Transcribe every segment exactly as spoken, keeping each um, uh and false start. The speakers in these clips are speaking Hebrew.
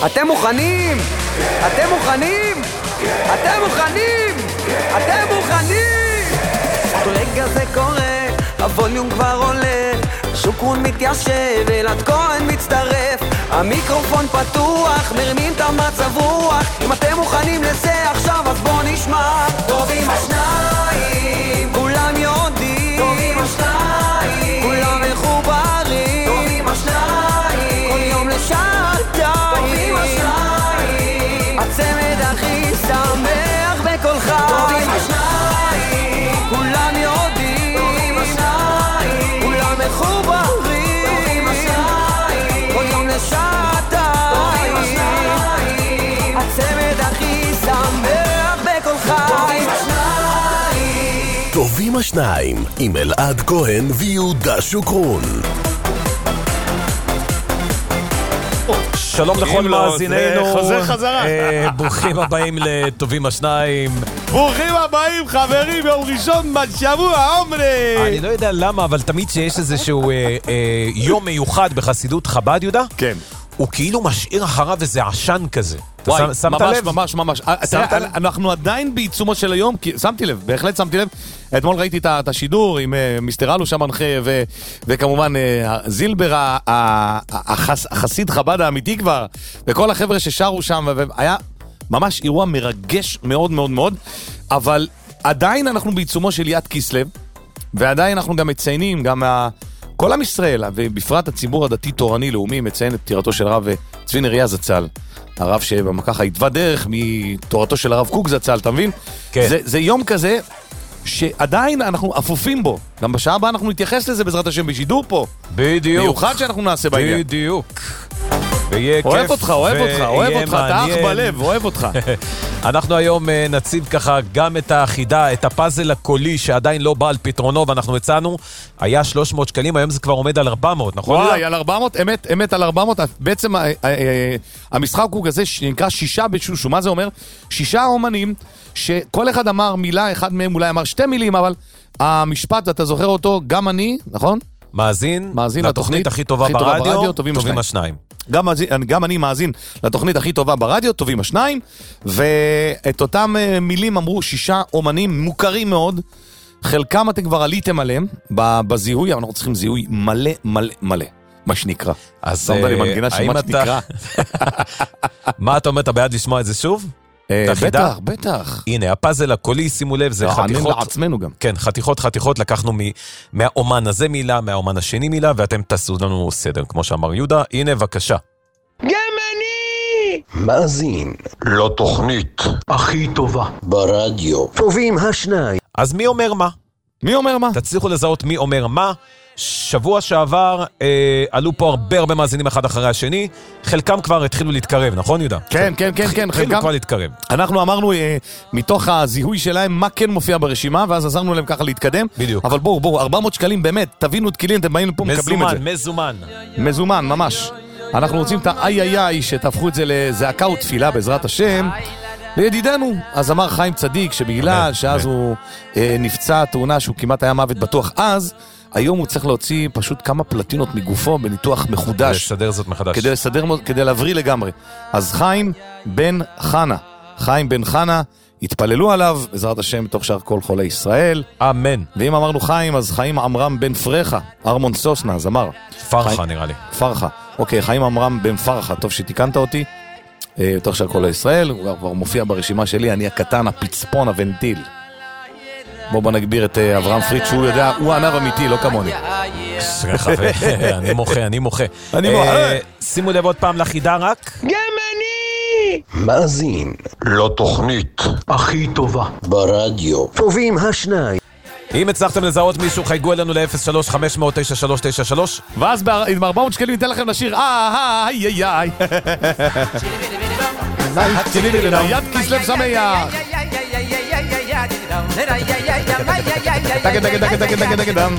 אתם מוכנים? אתם מוכנים? אתם מוכנים? אתם מוכנים? רגע זה קורה, הווליום כבר עולה, שוקרון מתיישב, אלעד כהן מצטרף, המיקרופון פתוח, מרמים את המצב רוח. אם אתם מוכנים לזה עכשיו אז בוא נשמע. טובים השניים, כולם יודעים, טובים השניים, כולם מחוברים, טובים השניים, כל יום לשעתיים, טובים השניים, הצמד הכי שמח בכל חי, טובים השניים, כולם יודעים, טובים השניים, כולם מחוברים, טובים השניים, כל יום לשעתיים, הצמד הכי שמח בכל חי. טובים השניים עם אלעד כהן ויהודה שוקרון. שלום לכל מאזינינו, חוזר חזרה. ברוכים הבאים לטובים השניים. ברוכים הבאים חברים, יום ראשון בשבוע, אומרי. אני לא יודע למה, אבל תמיד שיש איזשהו אה, אה, יום מיוחד בחסידות חב"ד, יהודה, כן. הוא כאילו משאיר אחריו איזה עשן כזה. וואי, שם, שמת ממש, לב? ממש, ממש. תראה, אנחנו עדיין בעיצומו של היום, כי שמתי לב, בהחלט שמתי לב. אתמול ראיתי את את השידור עם uh, מיסטר אלו שם מנחה, ו, וכמובן uh, זילבר, ה, ה, החס, החסיד חב"ד האמיתי כבר, וכל החבר'ה ששרו שם, והיה ממש אירוע מרגש מאוד מאוד מאוד, אבל עדיין אנחנו בעיצומו של יד כיסלב, ועדיין אנחנו גם מציינים, גם מה, כל עם ישראל, ובפרט הציבור הדתי-תורני לאומי, מציין את פטירתו של רב צבי נריה זצ"ל. הרב שבמקח היתווה דרך מתורתו של הרב קוק זצ"ל, אתה מבין? כן. זה, זה יום כזה שעדיין אנחנו אפופים בו. גם בשעה הבאה אנחנו נתייחס לזה בעזרת השם בשידור פה. בדיוק. מיוחד שאנחנו נעשה בעניין. בדיוק. ויהיה כיף. אוהב אותך, אוהב אותך, אוהב אותך, אתה אח בלב, אוהב אותך. אנחנו היום נציב ככה גם את החידה, את הפאזל הקולי שעדיין לא בא על פתרונו, ואנחנו הצענו, היה שלוש מאות שקלים, היום זה כבר עומד על ארבע מאות, נכון? וואי, על ארבע מאות, אמת, אמת על ארבע מאות, בעצם המשחק הוא כזה שנקרא שישה בשושו, מה זה אומר? שישה אומנים שכל אחד אמר מילה, אחד מהם אולי אמר שתי מילים, אבל המשפט, אתה זוכר אותו, גם אני, נכון? מאזין, מאזין לתוכנית הכי טובה ברדיו, טובים השניים. גם, גם אני מאזין לתוכנית הכי טובה ברדיו, טובים השניים, ואת אותם מילים אמרו שישה אומנים מוכרים מאוד, חלקם אתם כבר עליתם עליהם בזיהוי, אבל אנחנו צריכים זיהוי מלא מלא מלא, מה שנקרא. אז האם אתה... מה אתה אומר, אתה בעד לשמוע את זה שוב? בטח, בטח. הנה, הפאזל הקולי, שימו לב, זה חתיכות. לעצמנו גם. כן, חתיכות, חתיכות, לקחנו מהאומן הזה מילה, מהאומן השני מילה, ואתם תעשו לנו סדר, כמו שאמר יהודה. הנה, בבקשה. גם אני! מאזין לתוכנית הכי טובה ברדיו. טובים השניים. אז מי אומר מה? מי אומר מה? תצליחו לזהות מי אומר מה. שבוע שעבר אה, עלו פה הרבה הרבה מאזינים אחד אחרי השני, חלקם כבר התחילו להתקרב, נכון יהודה? כן, כן, כן, כן. התחילו כבר להתקרב. אנחנו אמרנו אה, מתוך הזיהוי שלהם מה כן מופיע ברשימה, ואז עזרנו להם ככה להתקדם. בדיוק. אבל בואו, בואו, ארבע מאות שקלים באמת, תבינו את כלים, אתם באים לפה, מקבלים את זה. מזומן, מזומן. מזומן, ממש. אנחנו רוצים את האי איי איי שתהפכו את זה לזעקה ותפילה בעזרת השם. לידידנו, אז אמר חיים צדיק שבגלל שאז הוא אה, נפצע תאונה שהוא כמעט היה מוות בטוח אז, היום הוא צריך להוציא פשוט כמה פלטינות מגופו בניתוח מחודש. כדי לסדר זאת מחדש. כדי לסדר, כדי להבריא לגמרי. אז חיים בן חנה, חיים בן חנה, התפללו עליו, בעזרת השם, תוך שאר כל חולי ישראל. אמן. ואם אמרנו חיים, אז חיים עמרם בן פרחה, ארמון סוסנה, אז אמר. פרחה חיים, נראה לי. פרחה. אוקיי, חיים עמרם בן פרחה, טוב שתיקנת אותי. תוך שאר כל ישראל, הוא כבר מופיע ברשימה שלי, אני הקטן, הפצפון, הוונטיל. בוא בוא נגביר את אברהם פריד, שהוא יודע, הוא ענב אמיתי, לא כמוני. אני מוחה, אני מוחה. אני מוחה. שימו לב עוד פעם לחידה רק. גם אני! מאזין לתוכנית הכי טובה ברדיו. טובים השניים. אם הצלחתם לזהות מישהו, חייגו אלינו ל-אפס שלוש חמש אפס אפס תשע שלוש תשע שלוש. ואז עם ארבע מאות שקלים ניתן לכם לשיר אה, איי, איי, איי. יד כיסלב שמח. דגה, דגה, דגה, דגה, דגה, דגה, דם.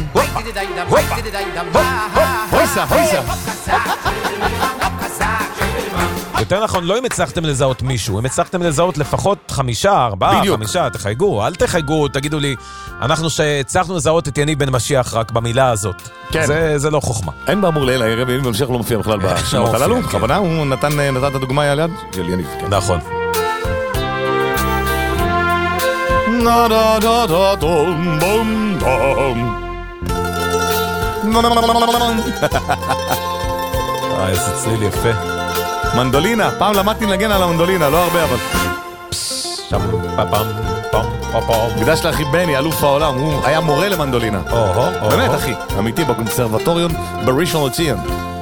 הויסה, הויסה. יותר נכון, לא אם הצלחתם לזהות מישהו, אם הצלחתם לזהות לפחות חמישה, ארבעה, בדיוק. חמישה, תחייגו, אל תחייגו, תגידו לי, אנחנו שהצלחנו לזהות את יניב בן משיח רק במילה הזאת. כן. זה, זה לא חוכמה. אין באמור לעיל, הערב יניב בן משיח לא מופיע בכלל בשמות לא הללו. מופיע, כן. בכוונה הוא נתן נתן את הדוגמה על יד של יניב. כן. נכון. נה דה דה דה דום בום דום. אה, איזה צליל יפה. מנדולינה, פעם למדתי לנגן על המנדולינה, לא הרבה אבל. שם פפם, פם, פפם. מקדש לאחי בני, אלוף העולם, הוא היה מורה למנדולינה. או-הו, או-הו. באמת אחי, אמיתי בקונסרבטוריון בראשון לציון.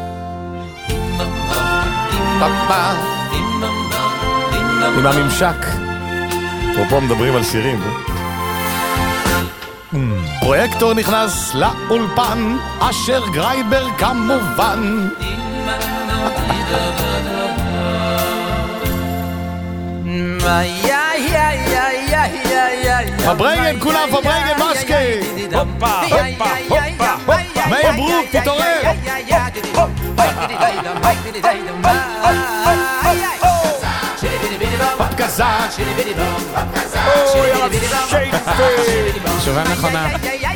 עם הממשק. פה מדברים על שירים. פרויקטור נכנס לאולפן, אשר גרייבר כמובן. פברייגן, כולם פברייגן מסקי. הופה, הופה, הופה. מאיר ברוק, תתעורר. קזק. תשובה נכונה.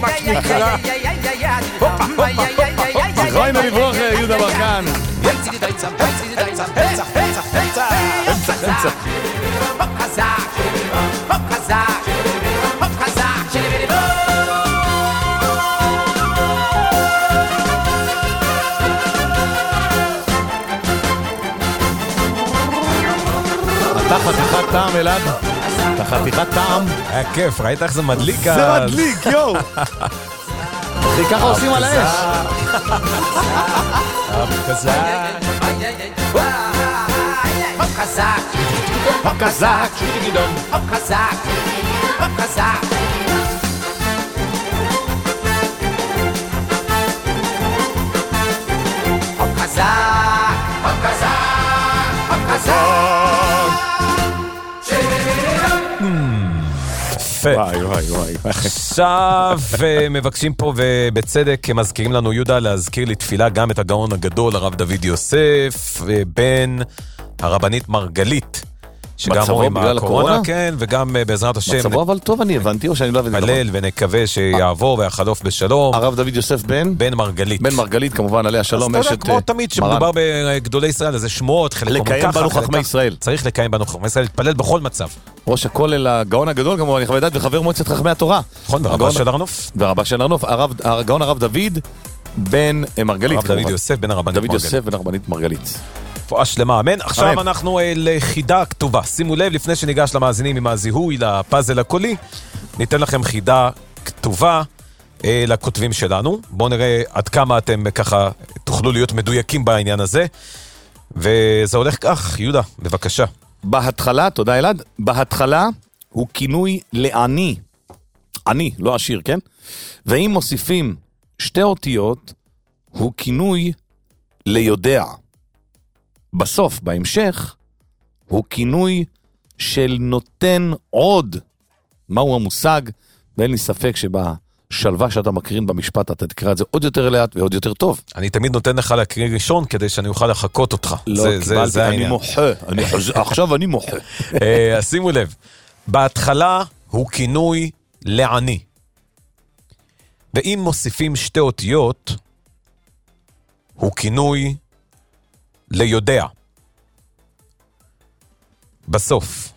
זכריינו לברוך, יהודה ברקן. אתה חתיכת טעם אלעד, אתה חתיכת טעם. היה כיף, ראית איך זה מדליק? זה מדליק, יואו. אחי, ככה עושים על האש. כזה. חזק, חזק, חזק, חזק. וואי וואי וואי. עכשיו מבקשים פה ובצדק מזכירים לנו יהודה להזכיר לתפילה גם את הגאון הגדול הרב דוד יוסף בן הרבנית מרגלית שגם הוא עם הקורונה, כן, וגם בעזרת השם מצבו אבל טוב אני הבנתי או שאני לא הבנתי נתפלל ונקווה שיעבור ויחלוף בשלום. הרב דוד יוסף בן? בן מרגלית. בן מרגלית כמובן עליה שלום. אז אתה יודע כמו תמיד שמדובר בגדולי ישראל אז זה שמועות חלק לקיים בנו חכמי ישראל. צריך לקיים בנו חכמי ישראל, להתפלל בכל מצב. ראש הכולל הגאון הגדול כמובן נכבד דת וחבר מועצת חכמי התורה. נכון, ורבה של ארנוף. ורבה של ארנוף, הגאון הרב דוד בן מרגלית. הרב דוד יוסף בן הרבנית דוד יוסף בן הרבנית מרגלית. רפואה שלמה, אמן. עכשיו אנחנו לחידה כתובה. שימו לב, לפני שניגש למאזינים עם הזיהוי לפאזל הקולי, ניתן לכם חידה כתובה אה, לכותבים שלנו. בואו נראה עד כמה אתם ככה תוכלו להיות מדויקים בעניין הזה. וזה הולך כך, יהודה, בבקשה. בהתחלה, תודה אלעד, בהתחלה הוא כינוי לעני. עני, לא עשיר, כן? ואם מוסיפים שתי אותיות, הוא כינוי ליודע. בסוף, בהמשך, הוא כינוי של נותן עוד. מהו המושג? ואין לי ספק שבשלווה שאתה מקרין במשפט, אתה תקרא את זה עוד יותר לאט ועוד יותר טוב. אני תמיד נותן לך להקריא ראשון, כדי שאני אוכל לחכות אותך. לא, זה, קיבלתי, זה, זה אני מוחה. אני, עכשיו אני מוחה. אז שימו לב, בהתחלה הוא כינוי לעני. ואם מוסיפים שתי אותיות, הוא כינוי ליודע. בסוף.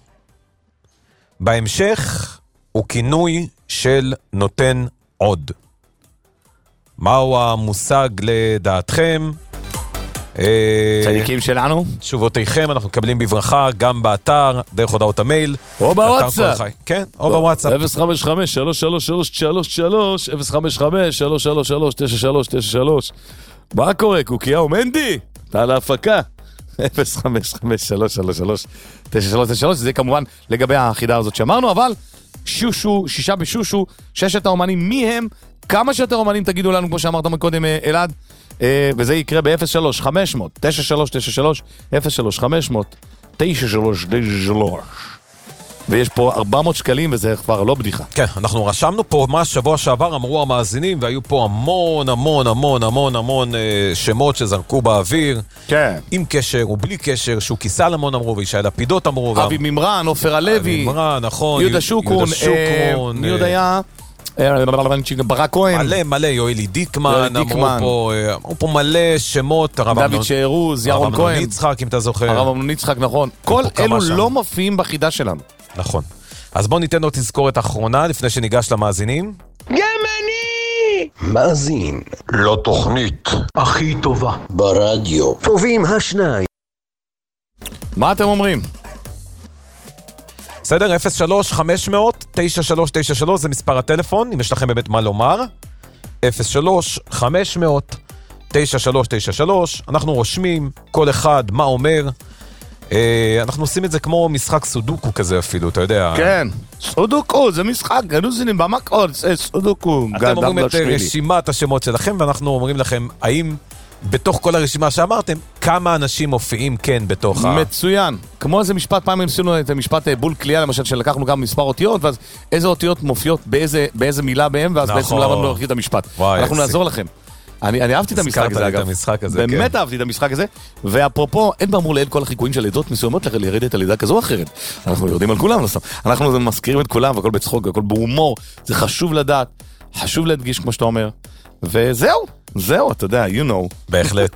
בהמשך הוא כינוי של נותן עוד. מהו המושג לדעתכם? צדיקים שלנו. תשובותיכם אנחנו מקבלים בברכה גם באתר, דרך הודעות המייל. או בוואטסאפ. כן, או בוואטסאפ. אפס חמש חמש שלוש שלוש שלוש שלוש שלוש אפס חמש חמש שלוש שלוש שלוש תשע שלוש תשע שלוש. מה קורה? קוקייה ומנדי? אתה על ההפקה. אפס חמש חמש שלוש שלוש שלוש תשע שלוש תשע שלוש. זה כמובן לגבי החידה הזאת שאמרנו, אבל שושו, שישה בשושו, ששת האומנים, מי הם? כמה שיותר אומנים תגידו לנו, כמו שאמרת מקודם אלעד, וזה יקרה ב-אפס שלוש חמש אפס אפס תשע שלוש תשע שלוש אפס שלוש חמש אפס אפס תשע שלוש תשע שלוש. ויש פה ארבע מאות שקלים, וזה כבר לא בדיחה. כן, אנחנו רשמנו פה מה שבוע שעבר אמרו המאזינים, והיו פה המון המון המון המון המון אה, שמות שזרקו באוויר. כן. עם קשר ובלי קשר, שוקי סלמון אמרו, וישי לפידות אמרו. אבי ממרן, עופר הלוי. אבי ממרן, נכון. יהודה שוקרון. מי עוד היה? ברק כהן. מלא מלא, יואלי דיקמן, אמרו פה, אמרו פה מלא שמות. דוד שארוז, ירון כהן. הרב אמנון יצחק, אם אתה זוכר. הרב אמנון יצחק, נכון. כל אלו לא מופיעים בחידה שלנו. נכון. אז בואו ניתן לו תזכורת האחרונה, לפני שניגש למאזינים. גם אני! מאזין לתוכנית הכי טובה ברדיו. טובים השניים. מה אתם אומרים? בסדר, אפס שלוש חמש אפס אפס תשע שלוש תשע שלוש זה מספר הטלפון, אם יש לכם באמת מה לומר. אפס שלוש חמש אפס אפס תשע שלוש תשע שלוש, אנחנו רושמים כל אחד מה אומר. אנחנו עושים את זה כמו משחק סודוקו כזה אפילו, אתה יודע. כן, סודוקו, זה משחק, גנוזינים במקור, זה סודוקו. אתם אומרים את רשימת השמות שלכם, ואנחנו אומרים לכם, האם בתוך כל הרשימה שאמרתם, כמה אנשים מופיעים כן בתוך ה... מצוין. כמו איזה משפט, פעם עשינו את המשפט בול קליעה, למשל, שלקחנו גם מספר אותיות, ואז איזה אותיות מופיעות באיזה, באיזה מילה בהם, ואז בעצם למדנו להרחיב את המשפט. אנחנו נעזור לכם. אני, אני אהבתי את המשחק הזה, אגב. הזה, באמת כן. אהבתי את המשחק הזה. ואפרופו, אין באמור לעד כל החיקויים של לידות מסוימות לרדת על לידה כזו או אחרת. אנחנו יורדים על כולם, אנחנו מזכירים את כולם, והכל בצחוק, והכל בהומור. זה חשוב לדעת, חשוב להדגיש, כמו שאתה אומר. וזהו, זהו, אתה יודע, you know. בהחלט.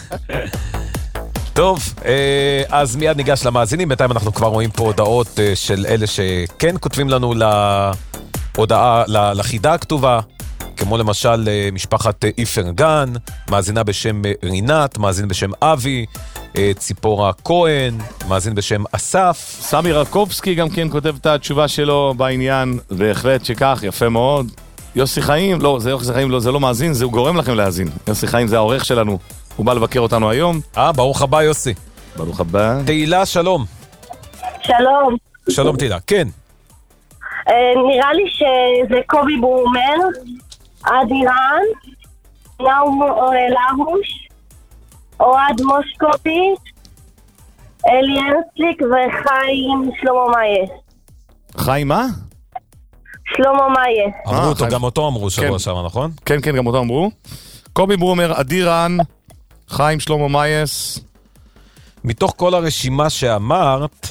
טוב, אז מיד ניגש למאזינים. בינתיים אנחנו כבר רואים פה הודעות של אלה שכן כותבים לנו להודעה, לחידה הכתובה. כמו למשל משפחת איפרגן, מאזינה בשם רינת, מאזין בשם אבי, ציפורה כהן, מאזין בשם אסף. סמי רקובסקי גם כן כותב את התשובה שלו בעניין, בהחלט שכך, יפה מאוד. יוסי חיים, לא, זה יוסי חיים, לא, זה לא מאזין, זה הוא גורם לכם להאזין. יוסי חיים זה העורך שלנו, הוא בא לבקר אותנו היום. אה, ברוך הבא יוסי. ברוך הבא. תהילה, שלום. שלום. שלום תהילה, כן. נראה לי שזה קובי ברומר. אדירן, נאום להוש, אוהד מושקופי, אלי ארסליק וחיים שלמה מאיה. חיים מה? שלמה מאיה. אמרו אותו, גם אותו אמרו שבוע שעבר, נכון? כן, כן, גם אותו אמרו. קובי ברומר, אדירן, חיים שלמה מאייס. מתוך כל הרשימה שאמרת,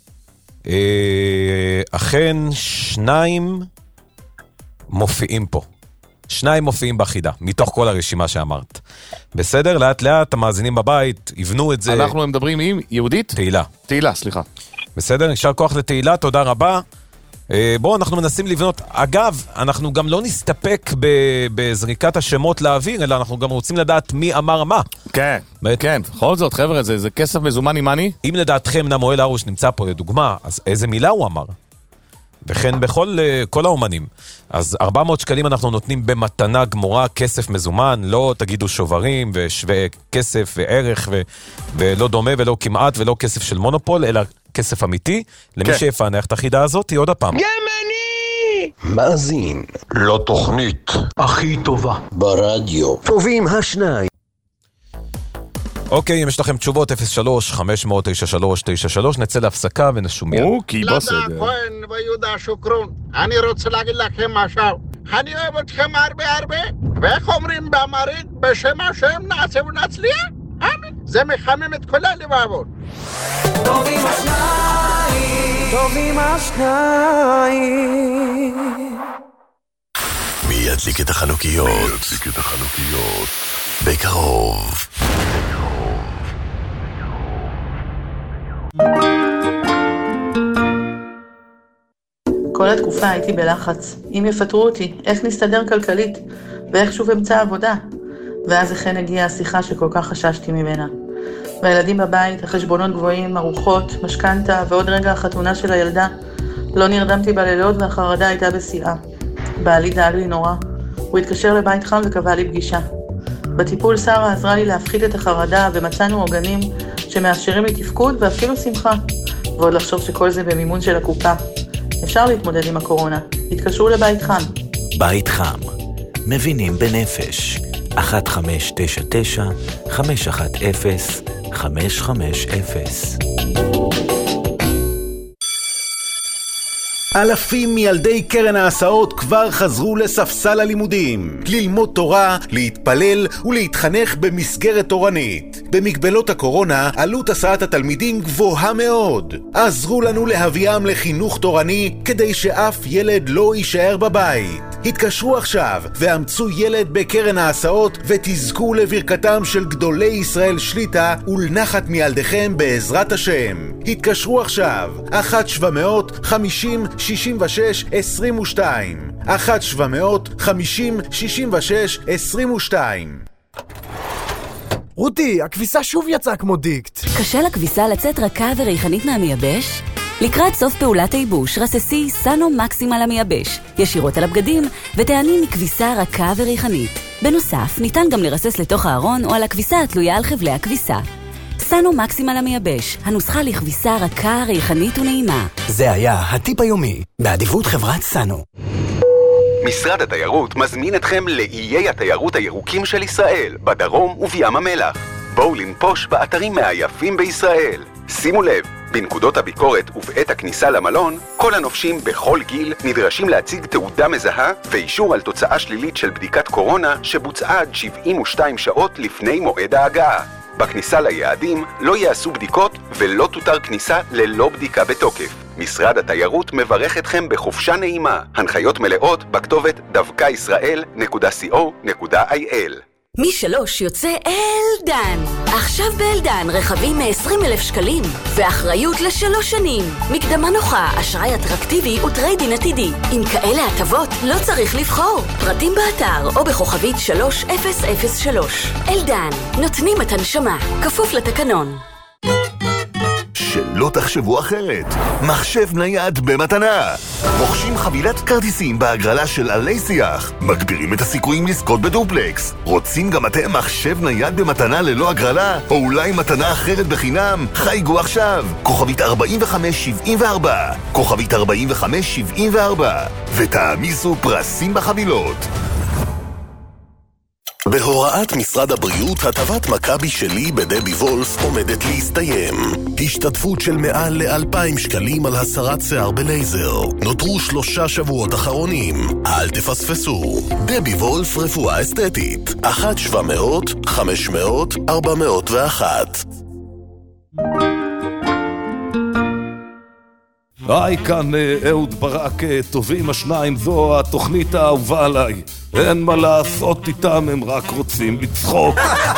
אכן שניים מופיעים פה. שניים מופיעים בחידה, מתוך כל הרשימה שאמרת. בסדר? לאט לאט, המאזינים בבית, יבנו את זה. אנחנו מדברים עם יהודית? תהילה. תהילה, סליחה. בסדר? נשאר כוח לתהילה, תודה רבה. בואו, אנחנו מנסים לבנות. אגב, אנחנו גם לא נסתפק בזריקת השמות לאוויר, אלא אנחנו גם רוצים לדעת מי אמר מה. כן, כן. בכל זאת, חבר'ה, זה כסף מזומן עם אני. אם לדעתכם נמואל הרוש נמצא פה לדוגמה, אז איזה מילה הוא אמר? וכן בכל כל האומנים. אז ארבע מאות שקלים אנחנו נותנים במתנה גמורה, כסף מזומן, לא תגידו שוברים ושווה כסף וערך ו, ולא דומה ולא כמעט ולא כסף של מונופול, אלא כסף אמיתי, למי כן. שיפענח את החידה הזאת, עוד הפעם. גם אני! מאזין לתוכנית הכי טובה ברדיו. טובים השניים. אוקיי, אם יש לכם תשובות, אפס שלוש חמש אפס אפס תשע שלוש תשע שלוש, נצא להפסקה ונשום מיד. אוקיי, בסדר. לדה כהן ויהודה שוקרון, אני רוצה להגיד לכם משהו. אני אוהב אתכם הרבה הרבה, ואיך אומרים באמרית, בשם השם נעשה ונצליח? אמן. זה מחמם את כל הלבבות. טובים השניים, טובים השניים. מי ידליק את החנוכיות? מי ידליק את החנוכיות? בקרוב. כל התקופה הייתי בלחץ. אם יפטרו אותי, איך נסתדר כלכלית? ואיך שוב אמצא עבודה? ואז אכן הגיעה השיחה שכל כך חששתי ממנה. והילדים בבית, החשבונות גבוהים, ארוחות, משכנתה ועוד רגע החתונה של הילדה. לא נרדמתי בלילות והחרדה הייתה בשיאה. בעלי דאג לי נורא. הוא התקשר לבית חם וקבע לי פגישה. בטיפול שרה עזרה לי להפחית את החרדה ומצאנו עוגנים שמאפשרים לי תפקוד ואפילו שמחה. ועוד לחשוב שכל זה במימון של הקופה. אפשר להתמודד עם הקורונה. התקשרו לבית חם. בית חם. מבינים בנפש. אחת חמש תשע תשע חמש אחת אפס חמש חמש אפס. אלפים מילדי קרן ההסעות כבר חזרו לספסל הלימודים, ללמוד תורה, להתפלל ולהתחנך במסגרת תורנית. במגבלות הקורונה עלות הסעת התלמידים גבוהה מאוד. עזרו לנו להביאם לחינוך תורני כדי שאף ילד לא יישאר בבית. התקשרו עכשיו ואמצו ילד בקרן ההסעות ותזכו לברכתם של גדולי ישראל שליטה ולנחת מילדיכם בעזרת השם. התקשרו עכשיו אחת שבע מאות חמישים שישים ושש עשרים ושתיים אחת שבע מאות חמישים שישים ושש עשרים ושתיים. רותי, הכביסה שוב יצאה כמו דיקט. קשה לכביסה לצאת רכה וריחנית מהמייבש? לקראת סוף פעולת הייבוש, רססי סאנו מקסימל המייבש, ישירות על הבגדים, ותעני מכביסה רכה וריחנית. בנוסף, ניתן גם לרסס לתוך הארון או על הכביסה התלויה על חבלי הכביסה. סאנו מקסימל המייבש, הנוסחה לכביסה רכה, ריחנית ונעימה. זה היה הטיפ היומי, באדיבות חברת סאנו. משרד התיירות מזמין אתכם לאיי התיירות הירוקים של ישראל, בדרום ובים המלח. בואו לנפוש באתרים מהיפים בישראל. שימו לב, בנקודות הביקורת ובעת הכניסה למלון, כל הנופשים בכל גיל נדרשים להציג תעודה מזהה ואישור על תוצאה שלילית של בדיקת קורונה שבוצעה עד שבעים ושתיים שעות לפני מועד ההגעה. בכניסה ליעדים לא יעשו בדיקות ולא תותר כניסה ללא בדיקה בתוקף. משרד התיירות מברך אתכם בחופשה נעימה. הנחיות מלאות בכתובת דווקא ישראל נקודה סי או נקודה איי אל. משלוש יוצא אלדן. עכשיו באלדן רכבים מ-עשרים אלף שקלים ואחריות לשלוש שנים. מקדמה נוחה, אשראי אטרקטיבי וטריידין עתידי. עם כאלה הטבות לא צריך לבחור. פרטים באתר או בכוכבית שלוש אפס אפס שלוש. אלדן, נותנים את הנשמה, כפוף לתקנון. שלא תחשבו אחרת, מחשב נייד במתנה. רוכשים חבילת כרטיסים בהגרלה של עלי שיח, מגבירים את הסיכויים לזכות בדופלקס. רוצים גם אתם מחשב נייד במתנה ללא הגרלה, או אולי מתנה אחרת בחינם? חייגו עכשיו, כוכבית ארבעים וחמש שבעים וארבע, כוכבית ארבעים וחמש שבעים וארבע, ותעמיסו פרסים בחבילות. בהוראת משרד הבריאות, הטבת מכבי שלי בדבי וולף עומדת להסתיים. השתתפות של מעל לאלפיים שקלים על הסרת שיער בלייזר. נותרו שלושה שבועות אחרונים. אל תפספסו. דבי וולף רפואה אסתטית. אחת שבע מאות חמש מאות ארבע מאות ואחת. היי, כאן אהוד ברק, טובים השניים, זו התוכנית האהובה עליי. אין מה לעשות איתם, הם רק רוצים לצחוק.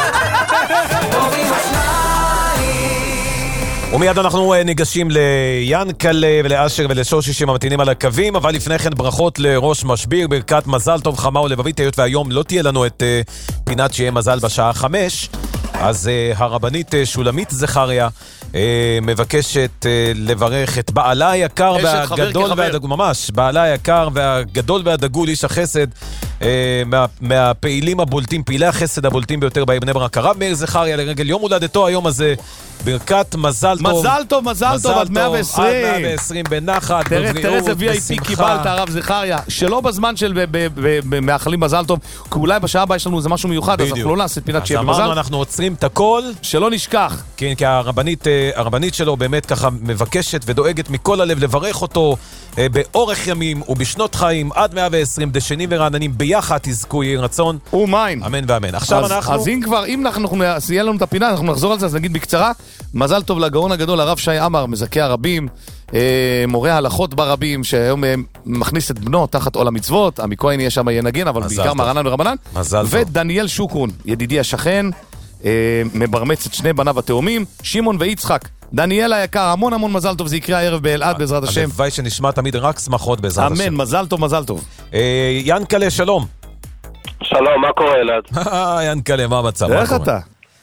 ומיד אנחנו ניגשים ליאנקלה ולאשר ולשושי שממתינים על הקווים, אבל לפני כן ברכות לראש משביר, ברכת מזל טוב חמה ולבבית, היות והיום לא תהיה לנו את פינת שיהיה מזל בשעה חמש, אז הרבנית שולמית זכריה מבקשת לברך את בעלה היקר והגדול והדגול, ממש, בעלה היקר והגדול והדגול, איש החסד, מה, מהפעילים הבולטים, פעילי החסד הבולטים ביותר בבני ברק, הרב מאיר זכריה, לרגל יום הולדתו היום הזה, ברכת מזל טוב. מזל טוב, מזל טוב, עד מאה ועשרים. עד מאה ועשרים בנחת, בבריאות, בשמחה. תראה איזה וי איי פי קיבלת, הרב זכריה, שלא בזמן של מאחלים מזל טוב, כי אולי בשעה הבאה יש לנו איזה משהו מיוחד, אז אנחנו לא נעשה פינת שיהיה במזל. אז אמרנו, אנחנו עוצרים את הכל. שלא נשכח. כן, כי הרבנית, הרבנית שלו באמת ככה מבקשת ודואגת מכל הלב לברך אותו באורך ימים ובשנות חיים עד מאה ועשרים, דשנים ורעננים ביחד תזכו יהי רצון. ומיין. אמן ואמן. עכשיו אז, אנחנו... אז אם כבר, אם אנחנו נעשה לנו את הפינה, אנחנו נחזור על זה, אז נגיד בקצרה, מזל טוב לגאון הגדול, הרב שי עמר, מזכה הרבים, אה, מורה הלכות ברבים, שהיום אה, מכניס את בנו תחת עול המצוות, עמי כהן יהיה שם ינגן, אבל בעיקר מרנן ורבנן. מזל טוב. ודניאל שוקרון, ידידי השכן, אה, מברמץ את שני בניו התאומים, שמעון ויצחק. דניאל היקר, המון המון מזל טוב, זה יקרה הערב באלעד בעזרת השם. הלוואי שנשמע תמיד רק שמחות בעזרת השם. אמן, מזל טוב, מזל טוב. אה, ינקלה, שלום. שלום, מה קורה אלעד? ינקלה, מה המצב? איך אתה?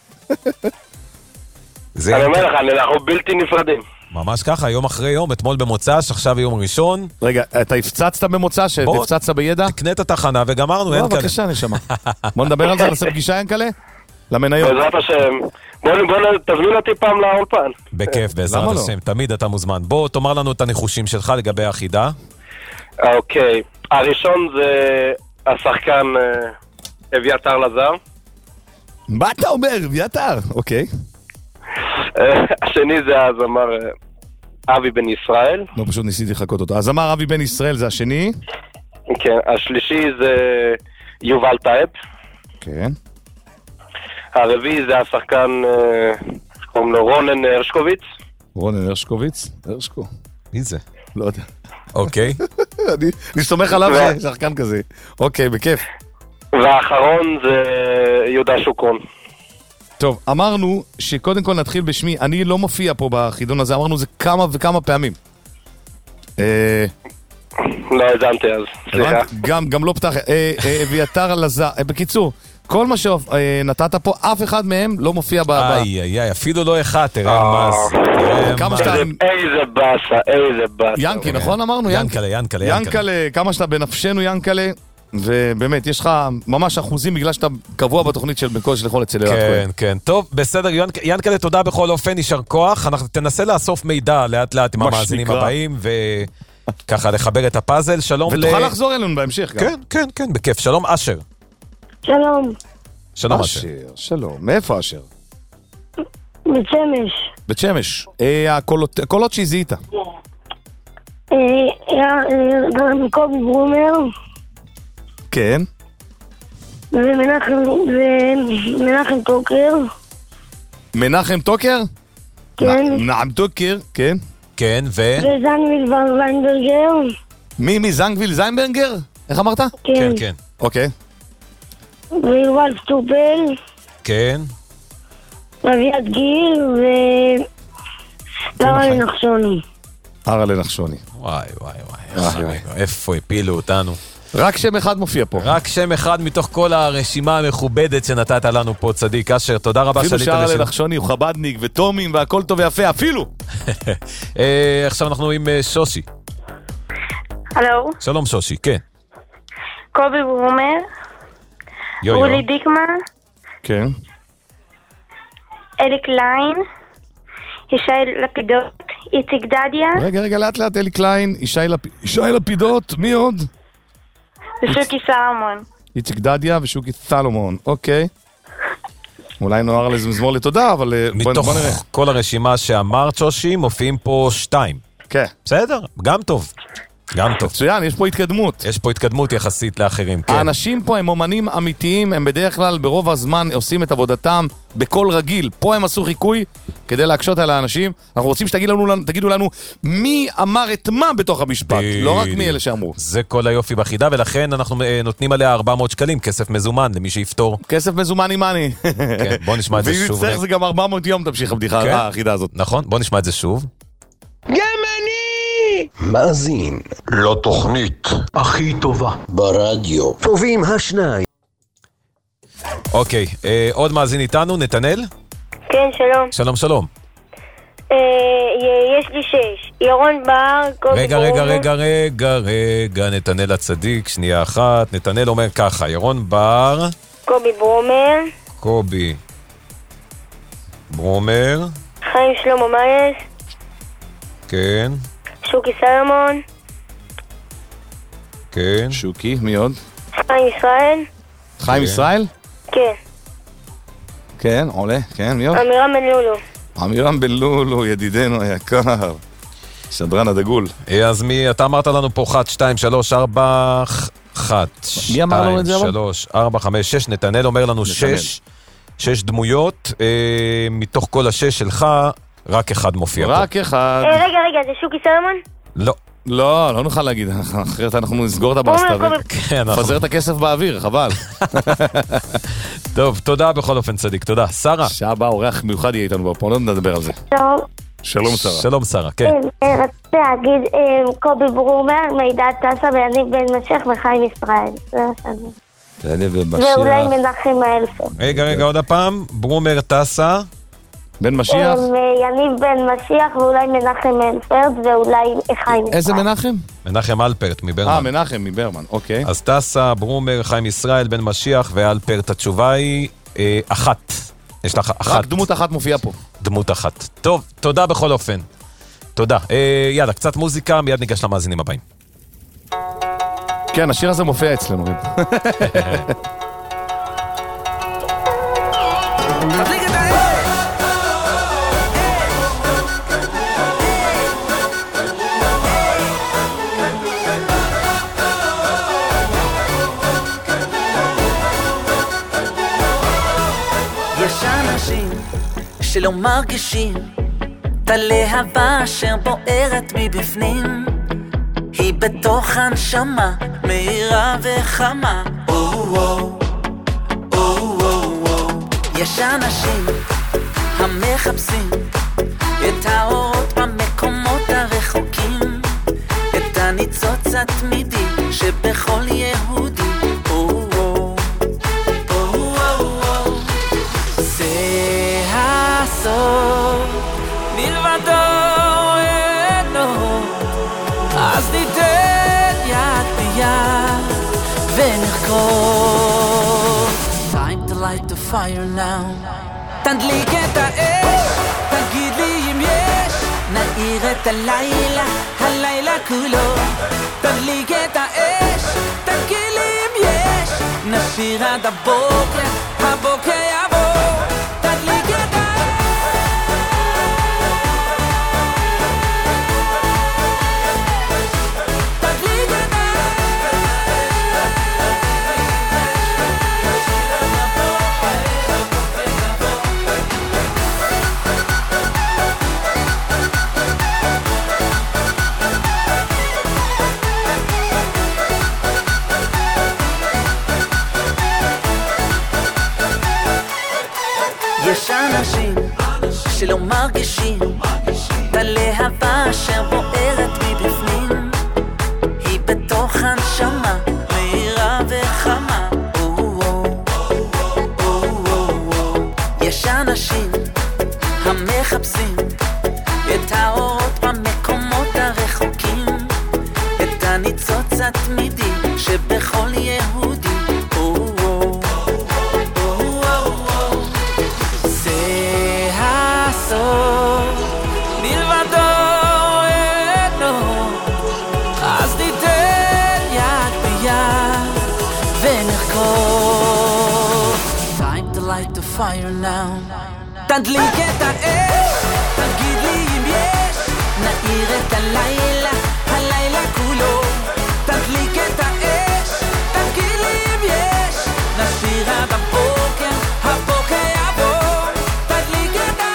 אני אומר לך, אנחנו בלתי נפרדים. ממש ככה, יום אחרי יום, אתמול במוצ"ש, עכשיו יום ראשון. רגע, אתה הפצצת במוצ"ש? הפצצת בידע? תקנה את התחנה וגמרנו, ינקלה. לא, בבקשה, נשמה. בוא נדבר על זה, נעשה פגישה, ינקלה? למניות. בעזרת השם. בוא תזמין אותי פעם לאולפן. בכיף, בעזרת השם. תמיד אתה מוזמן. בוא, תאמר לנו את הניחושים שלך לגבי החידה. אוקיי. הראשון זה השחקן אביתר לזר. מה אתה אומר, אביתר? אוקיי. השני זה הזמר אבי בן ישראל. לא, פשוט ניסיתי לחכות אותו. הזמר אבי בן ישראל זה השני. כן, השלישי זה יובל טייב. כן. הרביעי זה השחקן, קוראים לו רונן הרשקוביץ. רונן הרשקוביץ? הרשקו. מי זה? לא יודע. אוקיי. אני סומך עליו, זה שחקן כזה. אוקיי, בכיף. והאחרון זה יהודה שוקרון. טוב, אמרנו שקודם כל נתחיל בשמי. אני לא מופיע פה בחידון הזה, אמרנו זה כמה וכמה פעמים. לא הזנתי אז, סליחה. גם לא פתח, אביתר אלעזר. בקיצור, כל מה שנתת פה, אף אחד מהם לא מופיע ב... איי, איי, איי, אפילו לא אחד, תראה מה זה. כמה שאתה... איזה באסה, איזה באסה. ינקי, נכון אמרנו? ינקלה, ינקלה, ינקלה. ינקלה, כמה שאתה בנפשנו ינקלה, ובאמת, יש לך ממש אחוזים בגלל שאתה קבוע בתוכנית של בקודש לכל אצל אלעד כהן. כן, כן. טוב, בסדר, ינקלה, תודה בכל אופן, יישר כוח. אנחנו תנסה לאסוף מידע לאט לאט עם המאזינים הבאים, וככה לחבר את הפאזל. שלום ל... ותוכל לחזור אלינו בהמשך גם. כן, כן, כן, בכיף. שלום, אשר. שלום. שלום, אשר. שלום. מאיפה אשר? בית שמש. בית שמש. הקולות שהזיהית. קובי ברומר. כן. ומנחם טוקר. מנחם טוקר? כן. נעם טוקר, כן. כן, ו... וזנגוויל זיינברגר. מי, מי, זנגוויל זיינברגר? איך אמרת? כן, כן. אוקיי. ויובל סטופל. כן. ואביעד גיל ו... והרלה נחשוני. הרלה נחשוני. וואי, וואי, וואי. איפה הפילו אותנו. רק שם אחד מופיע פה. רק שם אחד מתוך כל הרשימה המכובדת שנתת לנו פה, צדיק. אשר, תודה רבה שעלית לשם. אפילו שהרלה נחשוני הוא חבדניק וטומים והכל טוב ויפה, אפילו. עכשיו אנחנו עם שושי. הלו. שלום שושי, כן. קובי ברומר. רולי דיקמן. כן. אלי קליין. ישי לפידות. איציק דדיה. רגע, רגע, לאט לאט אלי קליין. ישי לפידות. מי עוד? ושוקי סלומון. איציק דדיה ושוקי סלומון. אוקיי. אולי נוער למזמור לתודה, אבל בוא נראה. מתוך כל הרשימה שאמרת שושי, מופיעים פה שתיים. כן. בסדר, גם טוב. גם טוב. מצוין, יש פה התקדמות. יש פה התקדמות יחסית לאחרים, כן. האנשים פה הם אומנים אמיתיים, הם בדרך כלל ברוב הזמן עושים את עבודתם בכל רגיל. פה הם עשו חיקוי כדי להקשות על האנשים. אנחנו רוצים שתגידו לנו, תגידו לנו מי אמר את מה בתוך המשפט, לא רק מי אלה שאמרו. זה כל היופי בחידה, ולכן אנחנו נותנים עליה ארבע מאות שקלים, כסף מזומן למי שיפתור. כסף מזומן עם אני. כן, בוא נשמע את זה שוב. ואם נצטרך זה גם ארבע מאות יום תמשיך הבדיחה, החידה הזאת. נכון, בוא נשמע את זה שוב. גם אני! מאזין לתוכנית הכי טובה ברדיו. טובים השניים. אוקיי, עוד מאזין איתנו, נתנאל? כן, שלום. שלום, שלום. יש לי שש. ירון בר, קובי ברומר. רגע, רגע, רגע, רגע, רגע, נתנאל הצדיק, שנייה אחת. נתנאל אומר ככה, ירון בר. קובי ברומר. קובי ברומר. חיים שלמה מייס. כן. שוקי סלומון. כן. שוקי, מי עוד? חיים ישראל. חיים ישראל? כן. כן, עולה, כן, מי עוד? אמירם בן לולו. אמירם בן לולו, ידידנו היקר. שדרן הדגול. אז מי, אתה אמרת לנו פה אחת, שתיים, שלוש, ארבע, אחת, שתיים, שלוש, ארבע, חמש, שש. נתנאל אומר לנו שש. שש דמויות. מתוך כל השש שלך, רק אחד מופיע פה. רק אחד. רגע, רגע, זה שוקי סלומון? לא. לא, לא נוכל להגיד, אחרת אנחנו נסגור את הבאסטה ונפזר את הכסף באוויר, חבל. טוב, תודה בכל אופן צדיק, תודה. שרה. שעה באה, אורח מיוחד יהיה איתנו פה, לא נדבר על זה. שלום. שלום שרה. שלום שרה, כן. רציתי להגיד קובי ברומר, מידע טסה ויניב בן משך וחיים ישראל. זה מה שאני. ואולי מנחם האלפר. רגע, רגע, עוד הפעם. ברומר טסה. בן משיח? יניב בן משיח ואולי מנחם אלפרד ואולי חיים ישראל. איזה מנחם? מנחם אלפרט מברמן. אה, מנחם מברמן, אוקיי. אז טסה, ברומר, חיים ישראל, בן משיח ואלפרט. התשובה היא אה, אחת. יש לך אחת. רק דמות אחת מופיעה פה. דמות אחת. טוב, תודה בכל אופן. תודה. אה, יאללה, קצת מוזיקה, מיד ניגש למאזינים הבאים. כן, השיר הזה מופיע אצלנו. אנשים שלא מרגישים את הלהבה אשר בוערת מבפנים, היא בתוך הנשמה מהירה וחמה. יש אנשים המחפשים את האורות במקומות הרחוקים, את הניצוץ התמידי שבכל יהודי. זה הסוף מלבדו אינו, אז ניתן יד ביד ונחקור. Time to light the fire now. תדליק את האש, תגיד לי אם יש, נאיר את הלילה, הלילה כולו. תדליק את האש, תגיד לי אם יש, נשיר עד הבוקר, הבוקר יבוא. תדליק את האש. יש אנשים שלא מרגישים את הלהבה אשר בוערת מבפנים, היא בתוך הנשמה מהירה וחמה. יש אנשים המחפשים את האורות במקומות הרחוקים, את הניצוץ התמידי שבכל יהודי. מלבדו אינו, אז ניתן יד ביד ונחקור. Time to light the fire now. תדליק את האש, תגיד לי אם יש, נאיר את הלילה, הלילה כולו. תדליק את האש, תגיד לי אם יש, נשיר עד הבוקר, הבוקר יבוא. תדליק את האש.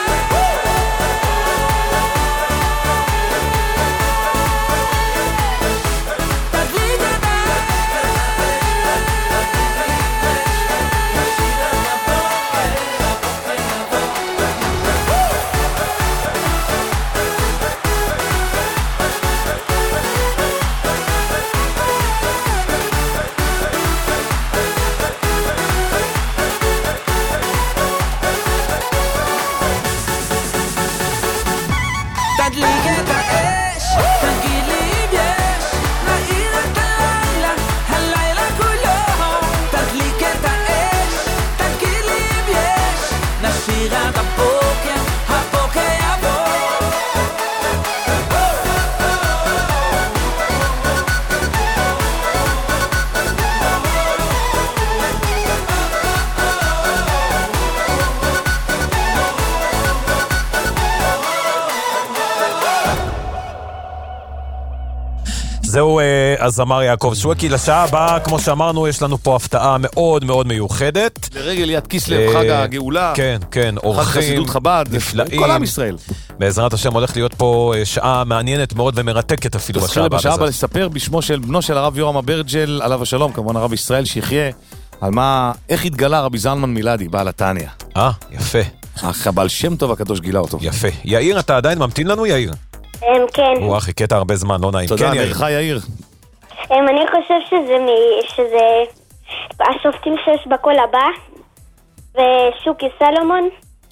זהו הזמר יעקב שווקי. לשעה הבאה, כמו שאמרנו, יש לנו פה הפתעה מאוד מאוד מיוחדת. לרגל יד כיסלב, חג הגאולה. כן, כן, אורחים. חג חסידות חב"ד, נפלאים. כל עם ישראל. בעזרת השם הולך להיות פה שעה מעניינת מאוד ומרתקת אפילו בשעה הבאה. בשעה הבאה לספר בשמו של בנו של הרב יורם אברג'ל, עליו השלום, כמובן הרב ישראל שיחיה, על מה, איך התגלה רבי זלמן מילדי, בעל התניא. אה, יפה. החבל שם טוב הקדוש גילה אותו. יפה. יאיר, אתה עדיין ממתין לנו, יאיר? כן. וואו, חיכית הרבה זמן, לא נעים. תודה, נערך יאיר. אני חושב שזה השופטים שיש בכל הבא, ושוקי סלומון,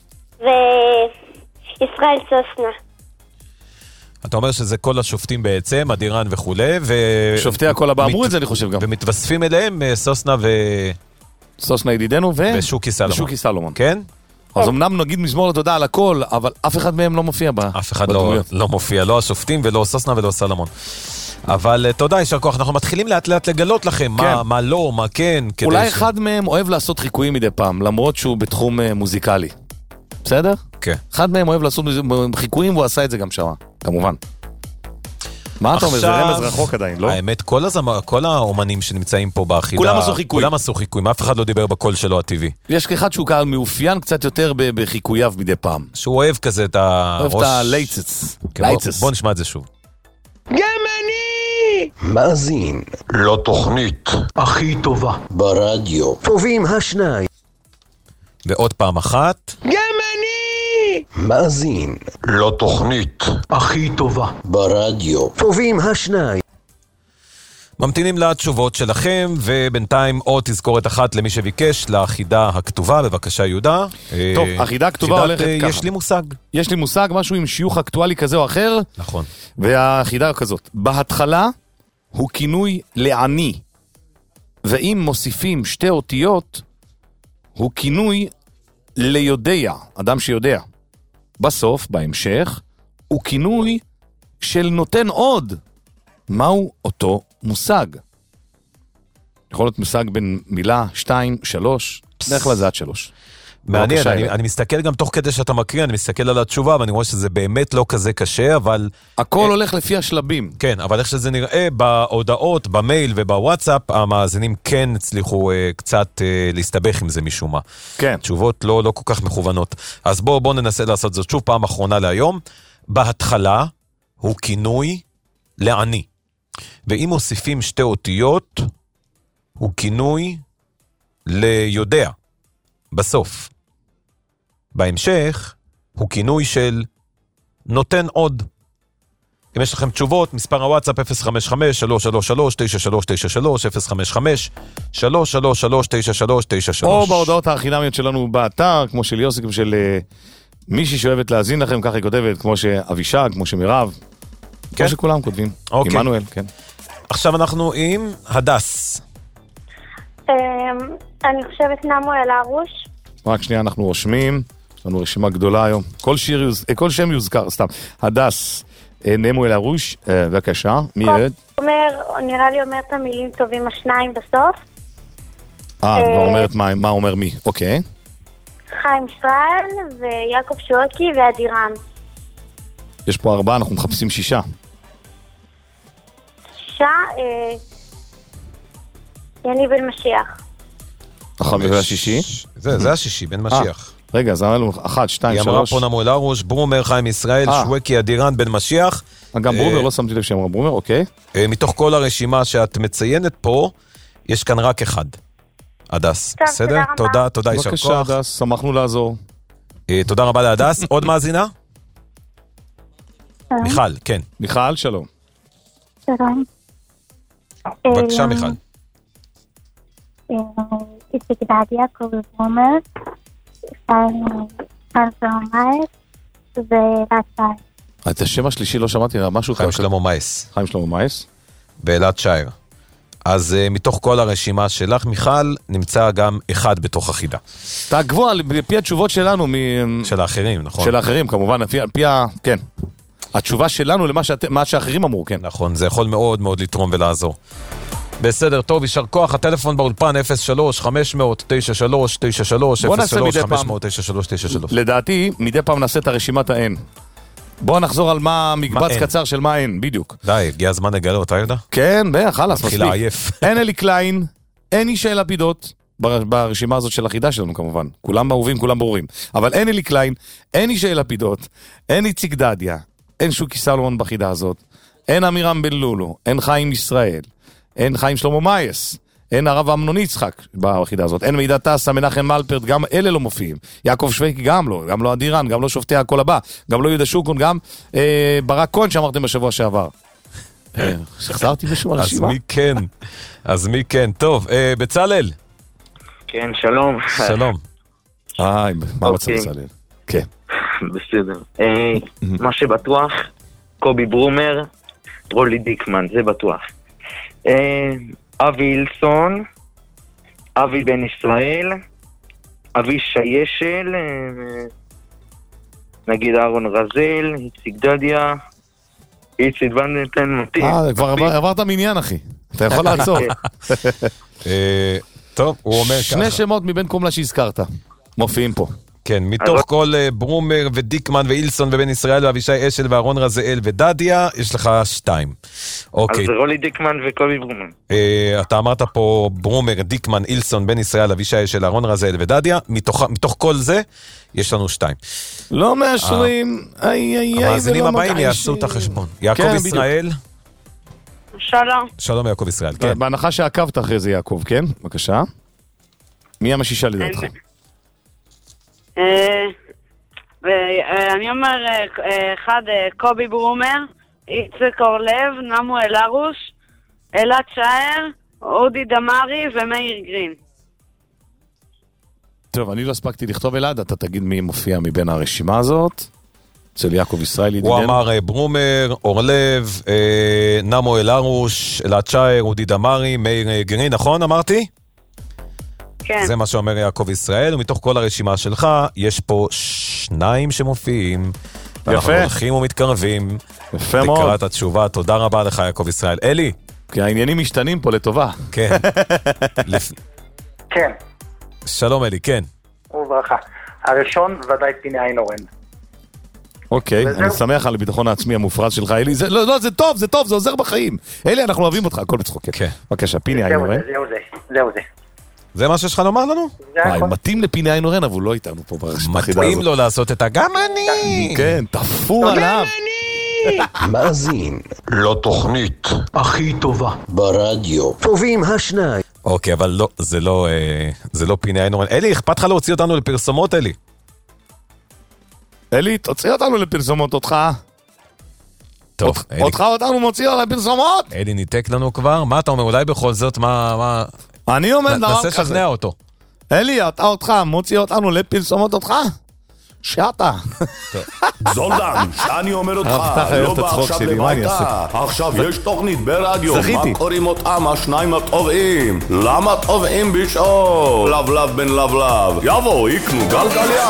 וישראל סוסנה. אתה אומר שזה כל השופטים בעצם, אדירן וכו'. שופטי הכל הבא אמרו את זה, אני חושב גם. ומתווספים אליהם סוסנה ו... סוסנה ידידנו ו... ושוקי סלומון. ושוקי סלומון. כן? אז אמנם נגיד מזמור לתודה על הכל, אבל אף אחד מהם לא מופיע בה. אף אחד לא, לא מופיע, לא השופטים ולא סוסנה ולא סלומון. אבל תודה, ישר כוח, אנחנו מתחילים לאט לאט לגלות לכם כן. מה, מה לא, מה כן. אולי ש... אחד מהם אוהב לעשות חיקויים מדי פעם, למרות שהוא בתחום מוזיקלי. בסדר? כן. אחד מהם אוהב לעשות חיקויים והוא עשה את זה גם שם, כמובן. מה אתה אומר? זה רמז רחוק עדיין, לא? האמת, כל, הזמר, כל האומנים שנמצאים פה באחידה... כולם עשו חיקוי. כולם עשו חיקוי, אף אחד לא דיבר בקול שלו הטבעי. יש אחד שהוא קהל מאופיין קצת יותר בחיקוייו מדי פעם. שהוא אוהב כזה את הראש... אוהב את הלייצץ. כן, בוא, בוא נשמע את זה שוב. גם אני! מאזין לתוכנית הכי טובה ברדיו. טובים השניים. ועוד פעם אחת. גם אני! מאזין לתוכנית הכי טובה ברדיו. טובים השניים. ממתינים לתשובות שלכם, ובינתיים עוד תזכורת אחת למי שביקש, לאחידה הכתובה, בבקשה יהודה. טוב, אחידה הכתובה הולכת ככה. יש לי מושג. יש לי מושג, משהו עם שיוך אקטואלי כזה או אחר. נכון. והאחידה כזאת. בהתחלה הוא כינוי לעני, ואם מוסיפים שתי אותיות, הוא כינוי ליודע, אדם שיודע. בסוף, בהמשך, הוא כינוי של נותן עוד. מהו אותו מושג? יכול להיות מושג בין מילה, שתיים, שלוש, דרך כלל זה עד שלוש. מעניין, אני, אני מסתכל גם תוך כדי שאתה מקריא, אני מסתכל על התשובה, ואני רואה שזה באמת לא כזה קשה, אבל... הכל הולך לפי השלבים. כן, אבל איך שזה נראה, בהודעות, במייל ובוואטסאפ, המאזינים כן הצליחו אה, קצת אה, להסתבך עם זה משום מה. כן. תשובות לא, לא כל כך מכוונות. אז בואו בוא ננסה לעשות זאת שוב פעם אחרונה להיום. בהתחלה הוא כינוי לעני. ואם מוסיפים שתי אותיות, הוא כינוי ליודע. בסוף. בהמשך, הוא כינוי של נותן עוד. אם יש לכם תשובות, מספר הוואטסאפ אפס חמש חמש שלוש שלוש שלוש תשע שלוש תשע שלוש אפס חמש חמש שלוש שלוש שלוש תשע שלוש תשע שלוש. או בהודעות החינמיות שלנו באתר, כמו של יוסי, כמו של uh, מישהי שאוהבת להזין לכם, ככה היא כותבת, כמו שאבישג, כמו שמירב, כן? כמו שכולם כותבים. אוקיי. עמנואל, כן. עכשיו אנחנו עם הדס. אני חושבת נמו אל הרוש. רק שנייה, אנחנו רושמים. יש לנו רשימה גדולה היום. כל שיר יוז... כל שם יוזכר, סתם. הדס, נמו אל הרוש, בבקשה. מי ירד? נראה לי אומר את המילים טובים השניים בסוף. אה, כבר אומרת מה, מה אומר מי. אוקיי. חיים ישראל ויעקב שוקי ואדירן. יש פה ארבעה, אנחנו מחפשים שישה. שישה, אה... יני בן משיח. החמש והשישי? זה, זה השישי, בן משיח. רגע, זה היה לנו אחת, שתיים, שלוש. היא אמרה פה נמו אל הרוש, ברומר, חיים ישראל, שווקי, אדירן, בן משיח. גם ברומר, לא שמתי לב שאמרה ברומר, אוקיי. מתוך כל הרשימה שאת מציינת פה, יש כאן רק אחד. הדס, בסדר? תודה, תודה, יישר כוח. בבקשה, הדס, שמחנו לעזור. תודה רבה להדס. עוד מאזינה? מיכל, כן. מיכל, שלום. שלום. בבקשה, מיכל. איציק דדיה, קובי ברומר, חיים שלמה ואלת שייר. את השם השלישי לא שמעתי, משהו... חיים שלמה מייס. חיים שלמה מייס. ואלת שייר. אז uh, מתוך כל הרשימה שלך, מיכל, נמצא גם אחד בתוך החידה. תעקבו על פי התשובות שלנו. מ... של האחרים, נכון. של האחרים, כמובן, על פי, על פי ה... כן. התשובה שלנו למה שאת... מה שהאחרים אמרו, כן. נכון, זה יכול מאוד מאוד לתרום ולעזור. בסדר, טוב, יישר כוח, הטלפון באולפן אפס שלוש חמש אפס אפס תשע שלוש תשע שלוש אפס שלוש חמש אפס אפס תשע שלוש תשע שלוש. לדעתי, מדי פעם נעשה את הרשימת ה-N. בואו נחזור על מה מקבץ קצר של מה אין, בדיוק. די, הגיע הזמן לגלות, אתה יודע? כן, בערך, חלס, מספיק. עייף. אין אלי קליין, אין אישי לפידות, ברשימה הזאת של החידה שלנו כמובן. כולם אהובים, כולם ברורים. אבל אין אלי קליין, אין אישי לפידות, אין איציק דדיה, אין שוקי סלומון בחידה הזאת, אין אמירם בן לולו, אין חיים ישראל, אין חיים שלמה מייס, אין הרב אמנון יצחק בחידה הזאת, אין מידע טסה, מנחם מלפרט, גם אלה לא מופיעים. יעקב שווקי גם לא, גם לא אדירן, גם לא שופטי הכל הבא, גם לא יהודה שוקון, גם אה, ברק קון שאמרתם בשבוע שעבר. אה, שחזרתי בשום הרשימה. אז מי כן? אז מי כן? טוב, אה, בצלאל. כן, שלום. שלום. היי, מה מצא בצלאל? כן. בסדר. אה, מה שבטוח, קובי ברומר, רולי דיקמן, זה בטוח. אה... אבי אילסון, אבי בן ישראל, אבי שיישל, נגיד אהרון רזל, איציק דדיה, איציק ונדלטן מוטיב. אה, כבר עברת מניין, אחי. אתה יכול לעצור. טוב, הוא אומר ככה. שני שמות מבין כל מה שהזכרת, מופיעים פה. כן, מתוך כל ברומר ודיקמן ואילסון ובן ישראל ואבישי אשל ואהרון רזאל ודדיה, יש לך שתיים. אוקיי. אז רולי דיקמן וקובי ברומר. אתה אמרת פה ברומר, דיקמן, אילסון, בן ישראל, אבישי אשל, אהרון רזאל ודדיה, מתוך כל זה יש לנו שתיים. לא מאשרים, איי איי איי. המאזינים הבאים יעשו את החשבון. יעקב ישראל. שלום. שלום יעקב ישראל, כן. בהנחה שעקבת אחרי זה יעקב, כן? בבקשה. מי המשישה לדעתך? אני אומר, אחד, קובי ברומר, איציק אורלב, נמואל ארוש, אלעד שער, אודי דמרי ומאיר גרין. טוב, אני לא הספקתי לכתוב אלעד, אתה תגיד מי מופיע מבין הרשימה הזאת. אצל יעקב ישראל ידידנו. הוא אמר ברומר, אורלב, נמואל ארוש, אלעד שער, אודי דמרי, מאיר גרין, נכון אמרתי? כן. זה מה שאומר יעקב ישראל, ומתוך כל הרשימה שלך, יש פה שניים שמופיעים. יפה. אנחנו הולכים ומתקרבים. יפה מאוד. לקראת התשובה, תודה רבה לך יעקב ישראל. אלי. כי העניינים משתנים פה לטובה. כן. כן. שלום אלי, כן. וברכה. הראשון ודאי פיני איינורן. אוקיי, אני שמח על הביטחון העצמי המופרז שלך, אלי. לא, לא, זה טוב, זה טוב, זה עוזר בחיים. אלי, אנחנו אוהבים אותך, הכל בצחוק. כן. בבקשה, פיני איינורן. זהו זה, זהו זה. זה מה שיש לך לומר לנו? מתאים לפיני איינורן, אבל הוא לא איתנו פה ברשת החידה הזאת. מתאים לו לעשות את הגם אני. כן, תפור עליו. מאזין לתוכנית הכי טובה ברדיו. טובים השניים. אוקיי, אבל לא, זה לא, זה לא פיני איינורן. אלי, אכפת לך להוציא אותנו לפרסומות, אלי? אלי, תוציא אותנו לפרסומות, אותך. טוב, אלי. אותך אותנו מוציא לפרסומות? אלי, ניתק לנו כבר. מה אתה אומר? אולי בכל זאת, מה, מה... אני אומר דבר כזה. נסה שכנע אותו. אלי, אתה אותך, מוציא אותנו לפרסומות אותך? שאתה. זולדן, שאני אומר אותך, לא בא עכשיו לביתה, עכשיו יש תוכנית ברדיו, מה קוראים אותם השניים הטובים? למה טובים בשאול? לב לב בן לב לב, יבוא, יקנו גלגליה.